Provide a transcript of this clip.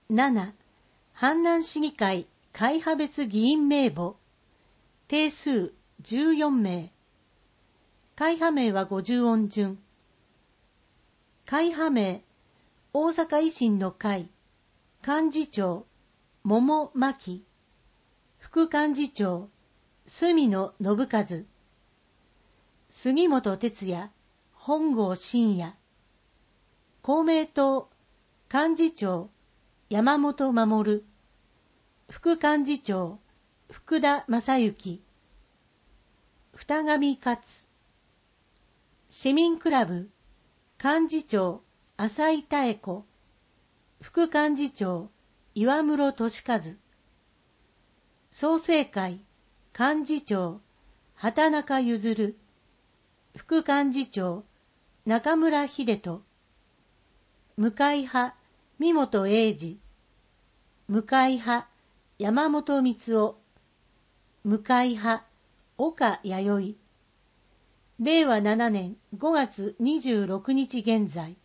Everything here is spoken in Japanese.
7. 阪南市議会会派別議員名簿定数14名。会派名は50音順。会派名、大阪維新の会幹事長桃真紀、副幹事長住野信和、杉本哲也、本郷真也。公明党幹事長山本守、副幹事長福田正幸、二上勝。市民クラブ幹事長浅井妙子、副幹事長岩室俊和。創成会幹事長畑中譲、副幹事長中村秀人。無会派三本英二、無会派山本光夫、無会派岡弥生。令和7年5月26日現在。